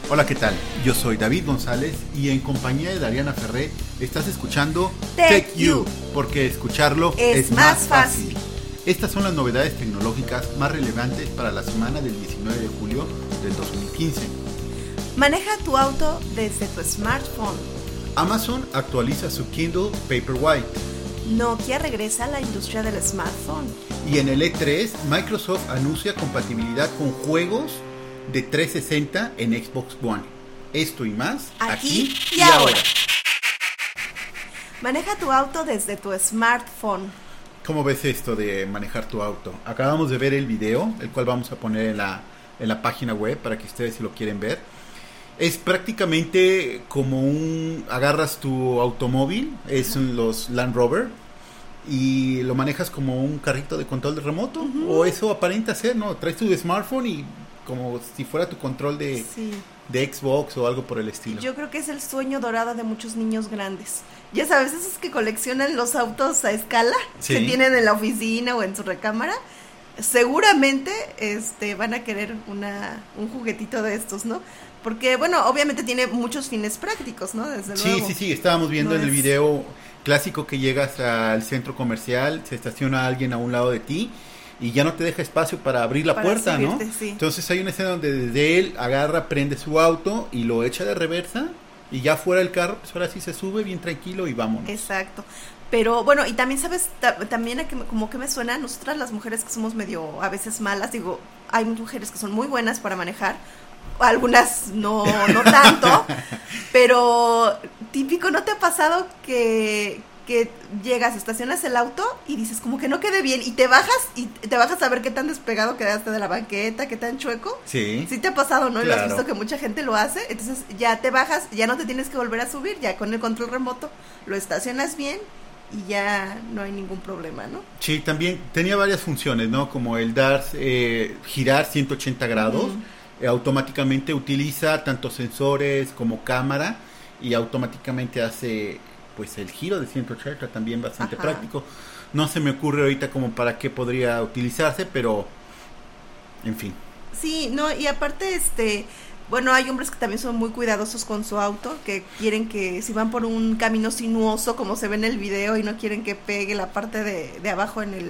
Hola, ¿qué tal? Yo soy David González y en compañía de Dariana Ferré estás escuchando Tech You, porque escucharlo es más fácil. Estas son las novedades tecnológicas más relevantes para la semana del 19 de julio del 2015. Maneja tu auto desde tu smartphone. Amazon actualiza su Kindle Paperwhite. Nokia regresa a la industria del smartphone. Y en el E3, Microsoft anuncia compatibilidad con juegos de 360 en Xbox One. Esto y más, aquí y ahora. Maneja tu auto desde tu smartphone. ¿Cómo ves esto de manejar tu auto? Acabamos de ver el video, el cual vamos a poner en la página web para que ustedes si lo quieren ver. Es prácticamente como agarras tu automóvil, es los Land Rover, y lo manejas como un carrito de control de remoto, o eso aparenta ser, ¿no? Traes tu smartphone y como si fuera tu control de Xbox o algo por el estilo. Yo creo que es el sueño dorado de muchos niños grandes. Ya sabes, esos que coleccionan los autos a escala, que tienen en la oficina o en su recámara, seguramente van a querer un juguetito de estos, ¿no? Porque, bueno, obviamente tiene muchos fines prácticos, ¿no? Desde luego. Sí, estábamos viendo en el video clásico que llegas al centro comercial, se estaciona alguien a un lado de ti y ya no te deja espacio para abrir la puerta, subirte, ¿no? Sí. Entonces hay una escena donde desde él agarra, prende su auto y lo echa de reversa y ya fuera del carro, pues ahora sí se sube bien tranquilo y vámonos. Exacto. Pero bueno, y también sabes, también como que me suena, nosotras las mujeres que somos medio a veces malas, digo, hay mujeres que son muy buenas para manejar, algunas no tanto, pero típico, ¿no te ha pasado que llegas, estacionas el auto y dices como que no quede bien y te bajas a ver qué tan despegado quedaste de la banqueta, qué tan chueco? Sí te ha pasado, ¿no? Claro. Y lo has visto que mucha gente lo hace, entonces ya te bajas, ya no te tienes que volver a subir, ya con el control remoto lo estacionas bien y ya no hay ningún problema, ¿no? Sí, también tenía varias funciones, ¿no? Como el girar 180 grados, automáticamente utiliza tanto sensores como cámara y automáticamente hace pues el giro de 180, también bastante práctico. No se me ocurre ahorita como para qué podría utilizarse, pero en fin. Sí, no, y aparte bueno, hay hombres que también son muy cuidadosos con su auto, que quieren que si van por un camino sinuoso, como se ve en el video, y no quieren que pegue la parte de abajo en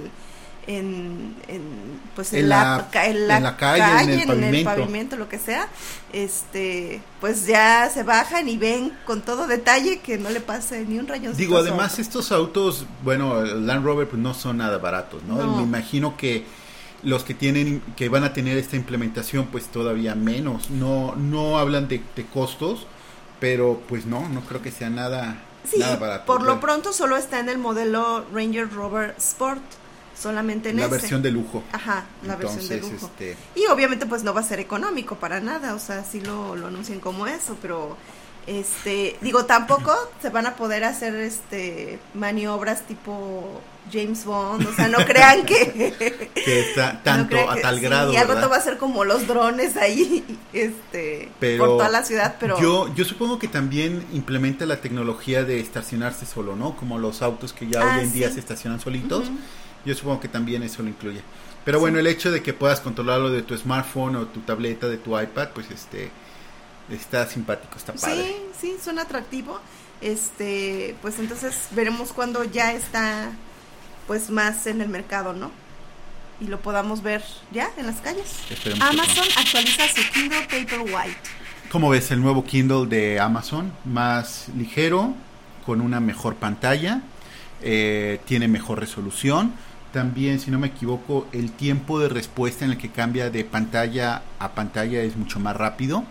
la calle, en el pavimento, lo que sea, pues ya se bajan y ven con todo detalle que no le pase ni un rayoncito. Digo, además estos autos, bueno, Land Rover pues no son nada baratos, ¿no? Me imagino que los que van a tener esta implementación pues todavía menos, no hablan de costos, pero pues no creo que sea nada barato. Por lo pronto solo está en el modelo Ranger Rover Sport, solamente en la versión de lujo. Ajá, versión de lujo. Y obviamente pues no va a ser económico para nada, o sea, sí lo anuncian como eso, pero digo, tampoco se van a poder hacer maniobras tipo James Bond, o sea, no crean que está tanto a tal grado, y al rato va a ser como los drones ahí por toda la ciudad, pero yo supongo que también implementa la tecnología de estacionarse solo, ¿no? Como los autos que ya hoy en día se estacionan solitos. Yo supongo que también eso lo incluye. Pero bueno, el hecho de que puedas controlarlo de tu smartphone o tu tableta, de tu iPad, pues está simpático, está padre. Sí, suena atractivo. Pues entonces veremos cuando ya está pues más en el mercado, ¿no? Y lo podamos ver ya en las calles. Esperemos. Amazon actualiza su Kindle Paperwhite. ¿Cómo ves el nuevo Kindle de Amazon? Más ligero, con una mejor pantalla, tiene mejor resolución. También, si no me equivoco, el tiempo de respuesta en el que cambia de pantalla a pantalla es mucho más rápido.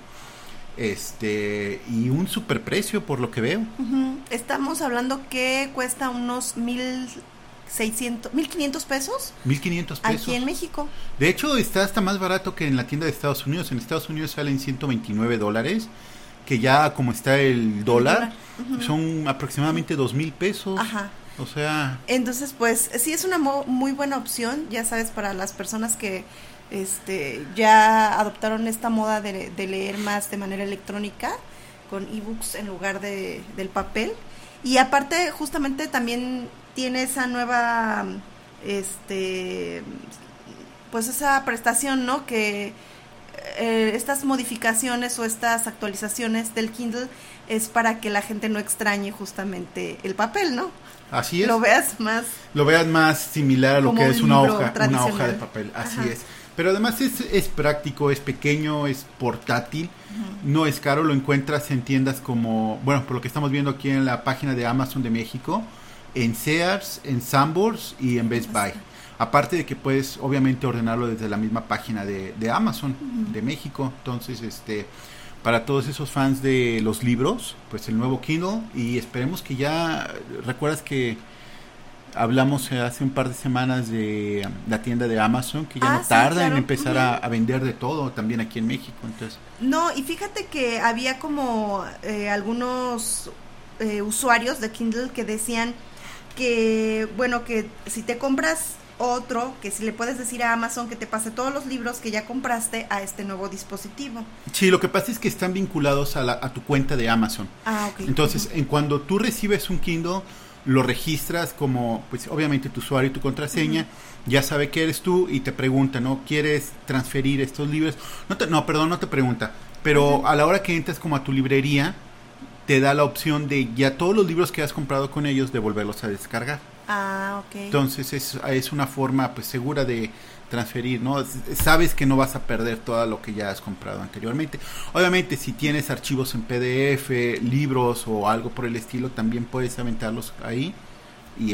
Y un superprecio por lo que veo. Estamos hablando que cuesta unos 1,500 pesos. 1,500 pesos. Aquí en México. De hecho, está hasta más barato que en la tienda de Estados Unidos. En Estados Unidos salen $129, que ya como está el dólar, son aproximadamente 2,000 pesos. Ajá. O sea... Entonces, pues, sí es una muy buena opción, ya sabes, para las personas que ya adoptaron esta moda de leer más de manera electrónica, con ebooks en lugar del papel. Y aparte, justamente también tiene esa nueva, pues esa prestación, ¿no? Que estas modificaciones o estas actualizaciones del Kindle es para que la gente no extrañe justamente el papel, ¿no? Así es. Lo veas más similar a lo que es una hoja de papel. Así Ajá. es. Pero además es práctico, es pequeño, es portátil, no es caro, lo encuentras en tiendas como, bueno, por lo que estamos viendo aquí en la página de Amazon de México, en Sears, en Sanborns y en Best Buy. Aparte de que puedes obviamente ordenarlo desde la misma página de Amazon de México. Entonces, para todos esos fans de los libros, pues el nuevo Kindle, y esperemos que ya, recuerdas que hablamos hace un par de semanas de la tienda de Amazon, que ya no tarda claro. en empezar a vender de todo también aquí en México. Entonces, no, y fíjate que había como algunos usuarios de Kindle que decían que, bueno, que si te compras otro, que si le puedes decir a Amazon que te pase todos los libros que ya compraste a este nuevo dispositivo. sí, lo que pasa es que están vinculados a tu cuenta de Amazon. Ok. Entonces, en cuando tú recibes un Kindle, lo registras como, pues obviamente tu usuario y tu contraseña, ya sabe que eres tú y te pregunta, ¿no? ¿Quieres transferir estos libros? No te pregunta, pero a la hora que entras como a tu librería, te da la opción de ya todos los libros que has comprado con ellos, devolverlos a descargar. Ok. Entonces es una forma pues segura de transferir, ¿no? Sabes que no vas a perder todo lo que ya has comprado anteriormente. Obviamente si tienes archivos en PDF, libros o algo por el estilo, también puedes aventarlos ahí y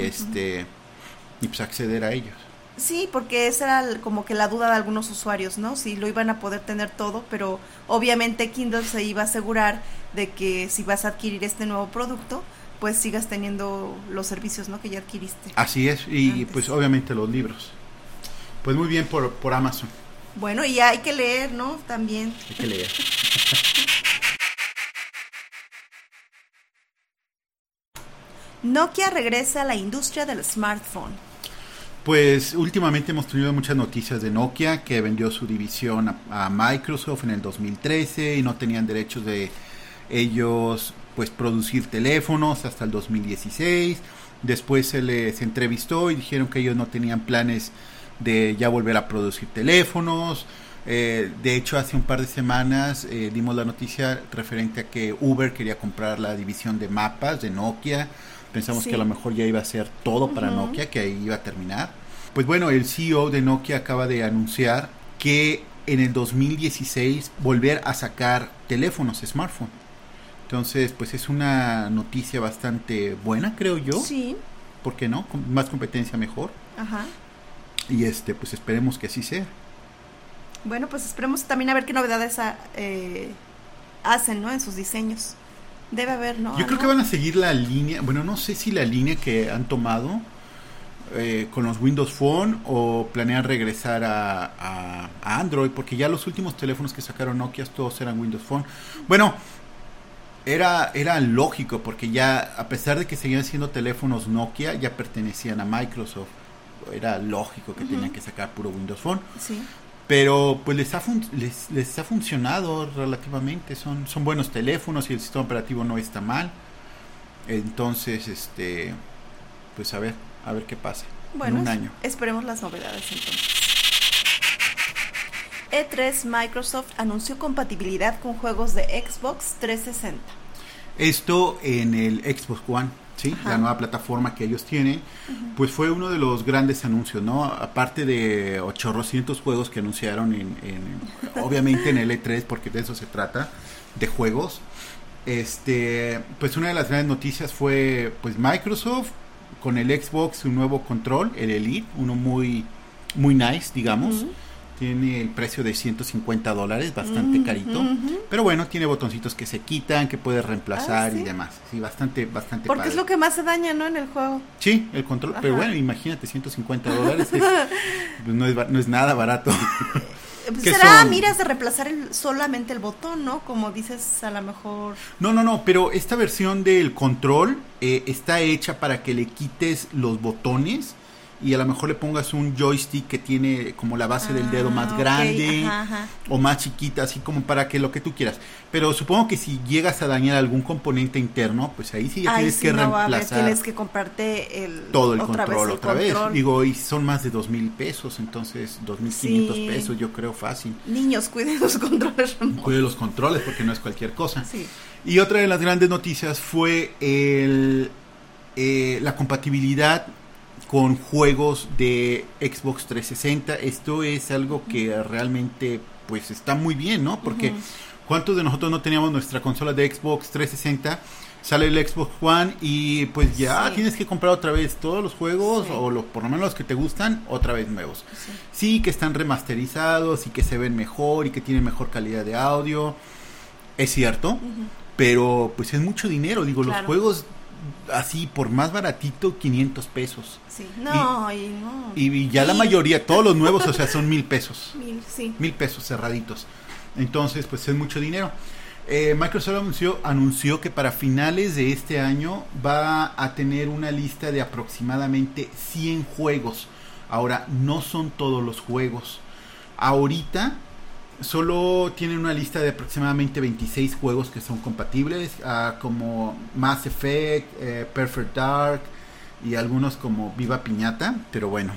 y pues acceder a ellos. Sí, porque esa era como que la duda de algunos usuarios, ¿no? Si lo iban a poder tener todo, pero obviamente Kindle se iba a asegurar de que si vas a adquirir este nuevo producto, pues sigas teniendo los servicios, ¿no? Que ya adquiriste. Así es, y antes. pues obviamente los libros. Pues muy bien por Amazon. Bueno, y hay que leer, ¿no? También. Hay que leer. Nokia regresa a la industria del smartphone. Pues últimamente hemos tenido muchas noticias de Nokia, que vendió su división a Microsoft en el 2013 y no tenían derechos de ellos pues producir teléfonos hasta el 2016. Después se les entrevistó y dijeron que ellos no tenían planes de ya volver a producir teléfonos. De hecho, hace un par de semanas dimos la noticia referente a que Uber quería comprar la división de mapas de Nokia. Pensamos que a lo mejor ya iba a ser todo para Nokia, que ahí iba a terminar. Pues bueno, el CEO de Nokia acaba de anunciar que en el 2016 volver a sacar teléfonos, smartphone. Entonces, pues es una noticia bastante buena, creo yo. Sí. ¿Por qué no? Con más competencia mejor. Ajá. Y pues esperemos que así sea. Bueno, pues esperemos también a ver qué novedades hacen, ¿no? En sus diseños. Debe haber, ¿no? Yo creo que van a seguir la línea, bueno, no sé si la línea que han tomado con los Windows Phone o planean regresar a Android, porque ya los últimos teléfonos que sacaron Nokia todos eran Windows Phone. Bueno, era lógico, porque ya a pesar de que seguían siendo teléfonos Nokia, ya pertenecían a Microsoft. Era lógico que tenían que sacar puro Windows Phone. Sí. Pero pues les ha funcionado relativamente, son buenos teléfonos y el sistema operativo no está mal. Entonces, pues a ver qué pasa. Bueno, en un año. Esperemos las novedades entonces. E3 Microsoft anunció compatibilidad con juegos de Xbox 360. Esto en el Xbox One, ¿sí? Ajá. La nueva plataforma que ellos tienen, pues fue uno de los grandes anuncios, ¿no? Aparte de 800 juegos que anunciaron obviamente en el E3, porque de eso se trata, de juegos. Pues una de las grandes noticias fue pues Microsoft con el Xbox, su nuevo control, el Elite, uno muy muy nice, digamos. Tiene el precio de $150, bastante carito. Pero bueno, tiene botoncitos que se quitan, que puedes reemplazar ¿sí? y demás. Sí, bastante Porque padre. es lo que más se daña, ¿no? En el juego. Sí, el control. Ajá. Pero bueno, imagínate, $150 pues no es nada barato. Será miras de reemplazar solamente el botón, ¿no? Como dices, a lo mejor... No, pero esta versión del control está hecha para que le quites los botones y a lo mejor le pongas un joystick que tiene como la base del dedo más grande, ajá. o más chiquita, así como para que lo que tú quieras. Pero supongo que si llegas a dañar algún componente interno, pues ahí sí ya tienes que reemplazar. Tienes que comprarte todo el control otra vez. Digo, y son más de 2,000 pesos, entonces 2,500 pesos, yo creo fácil. Niños, cuiden los controles remotos. Cuiden los controles porque no es cualquier cosa. Sí. Y otra de las grandes noticias fue la compatibilidad con juegos de Xbox 360. Esto es algo que realmente pues está muy bien, ¿no? Porque ¿cuántos de nosotros no teníamos nuestra consola de Xbox 360? Sale el Xbox One y pues ya tienes que comprar otra vez todos los juegos, o por lo menos los que te gustan, otra vez nuevos. Sí, que están remasterizados y que se ven mejor y que tienen mejor calidad de audio. Es cierto, pero pues es mucho dinero. Digo, los juegos así por más baratito, 500 pesos. Sí, y ya la mayoría, todos los nuevos, o sea, son 1,000 pesos. 1,000 pesos cerraditos. Entonces, pues es mucho dinero. Microsoft anunció que para finales de este año va a tener una lista de aproximadamente 100 juegos. Ahora, no son todos los juegos. Ahorita solo tienen una lista de aproximadamente 26 juegos que son compatibles, como Mass Effect, Perfect Dark y algunos como Viva Piñata, pero bueno.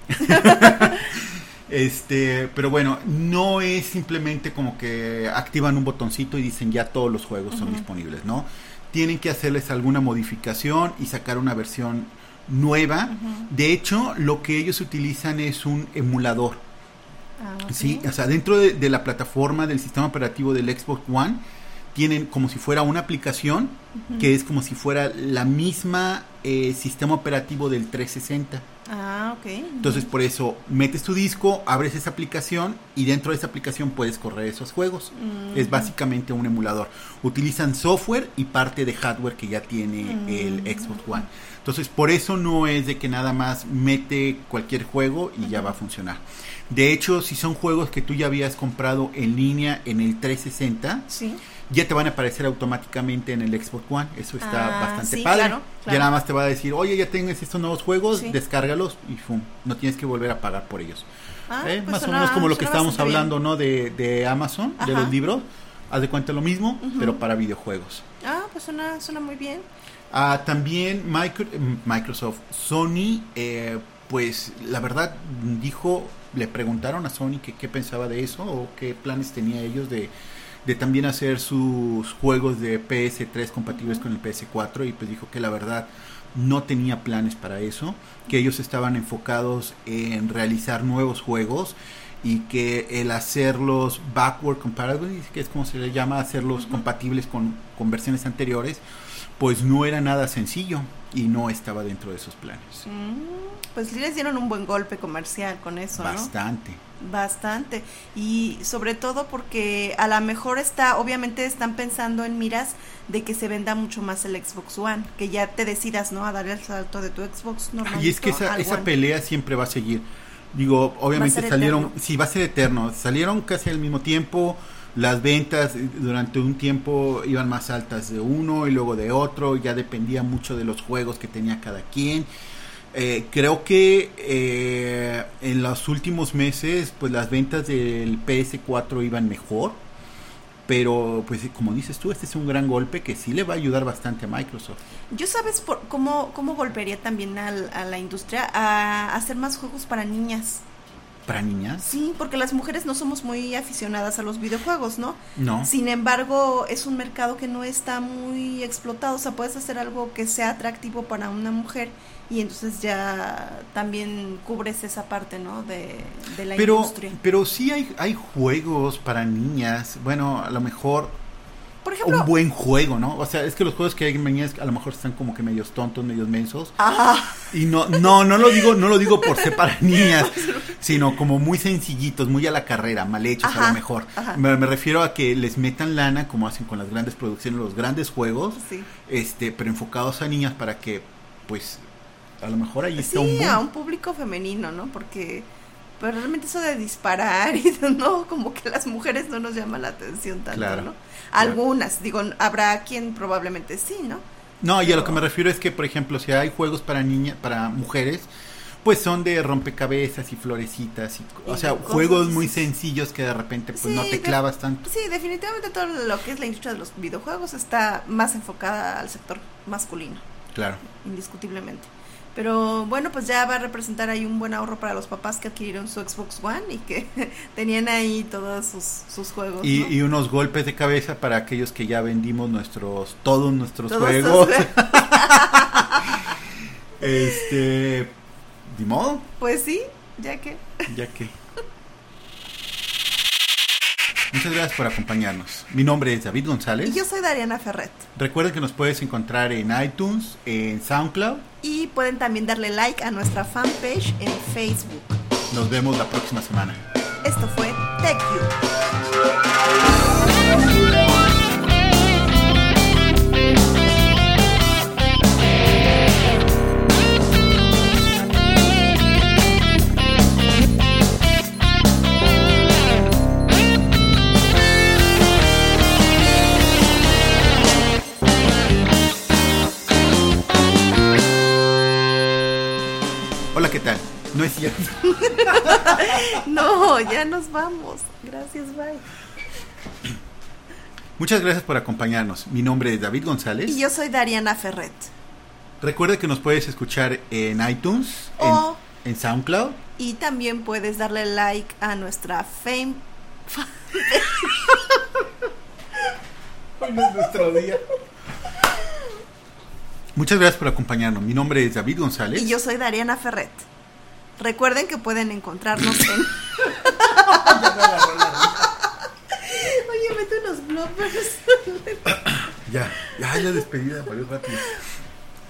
Pero bueno, no es simplemente como que activan un botoncito y dicen ya todos los juegos son disponibles, ¿no? Tienen que hacerles alguna modificación y sacar una versión nueva. De hecho, lo que ellos utilizan es un emulador. Sí, o sea, dentro de la plataforma del sistema operativo del Xbox One tienen como si fuera una aplicación que es como si fuera la misma sistema operativo del 360. Entonces por eso metes tu disco, abres esa aplicación y dentro de esa aplicación puedes correr esos juegos. Es básicamente un emulador. Utilizan software y parte de hardware que ya tiene el Xbox One. Entonces por eso no es de que nada más mete cualquier juego y ya va a funcionar. De hecho, si son juegos que tú ya habías comprado en línea en el 360, ya te van a aparecer automáticamente en el Xbox One. Eso está bastante padre. Claro. Ya nada más te va a decir, oye, ya tienes estos nuevos juegos, descárgalos y ¡fum! No tienes que volver a pagar por ellos. Pues más o menos como lo que estábamos hablando, ¿no? De Amazon, de los libros. Haz de cuenta lo mismo, pero para videojuegos. Pues suena muy bien. También Microsoft, Sony, pues la verdad le preguntaron a Sony que qué pensaba de eso o qué planes tenía ellos de también hacer sus juegos de PS3 compatibles con el PS4, y pues dijo que la verdad no tenía planes para eso, que ellos estaban enfocados en realizar nuevos juegos y que el hacerlos backward compatible, que es como se le llama, hacerlos compatibles con versiones anteriores, pues no era nada sencillo y no estaba dentro de esos planes. Pues sí les dieron un buen golpe comercial con eso, Bastante. Y sobre todo porque a lo mejor obviamente están pensando en miras de que se venda mucho más el Xbox One, que ya te decidas, ¿no? A dar el salto de tu Xbox normalito. Y es que esa pelea siempre va a seguir. Digo, obviamente salieron, va a ser eterno. Salieron casi al mismo tiempo. Las ventas durante un tiempo iban más altas de uno y luego de otro, ya dependía mucho de los juegos que tenía cada quien. Creo que en los últimos meses pues las ventas del PS4 iban mejor, pero pues como dices tú, este es un gran golpe que sí le va a ayudar bastante a Microsoft. ¿Yo sabes cómo golpearía también a la industria? A hacer más juegos para niñas. ¿Para niñas? Sí, porque las mujeres no somos muy aficionadas a los videojuegos, ¿no? No. Sin embargo, es un mercado que no está muy explotado. O sea, puedes hacer algo que sea atractivo para una mujer y entonces ya también cubres esa parte, ¿no? De la industria. Pero sí hay juegos para niñas. Bueno, a lo mejor por ejemplo, un buen juego, ¿no? O sea, es que los juegos que hay en niñas a lo mejor están como que medios tontos, medios mensos. Y no lo digo por ser para niñas, sino como muy sencillitos, muy a la carrera, mal hechos a lo mejor. Me refiero a que les metan lana, como hacen con las grandes producciones, los grandes juegos, pero enfocados a niñas para que, pues, a lo mejor ahí está un boom. A un público femenino, ¿no? Porque pero realmente eso de disparar y no, como que las mujeres no nos llama la atención tanto, ¿no? Algunas, digo, habrá quien probablemente sí, ¿no? No, y a lo que me refiero es que, por ejemplo, si hay juegos para niñas, para mujeres, pues son de rompecabezas y florecitas, o sea, juegos muy sencillos que de repente pues no te clavas tanto. Sí, definitivamente todo lo que es la industria de los videojuegos está más enfocada al sector masculino. Claro. Indiscutiblemente. Pero bueno, pues ya va a representar ahí un buen ahorro para los papás que adquirieron su Xbox One y que tenían ahí todos sus juegos. Y unos golpes de cabeza para aquellos que ya vendimos todos nuestros juegos. ¿De modo? Pues sí, ya que. Muchas gracias por acompañarnos. Mi nombre es David González. Y yo soy Dariana Ferret. Recuerden que nos puedes encontrar en iTunes, en SoundCloud. Y pueden también darle like a nuestra fanpage en Facebook. Nos vemos la próxima semana. Esto fue TechU. Hola, ¿qué tal? No es cierto. No, ya nos vamos. Gracias, bye. Muchas gracias por acompañarnos. Mi nombre es David González. Y yo soy Dariana Ferret. Recuerda que nos puedes escuchar en iTunes, en SoundCloud. Y también puedes darle like a nuestra Fame. Hoy no es nuestro día. Muchas gracias por acompañarnos. Mi nombre es David González. Y yo soy Dariana Ferret. Recuerden que pueden encontrarnos en... Oye, mete unos bloopers. Ya, la despedida, valió rápido.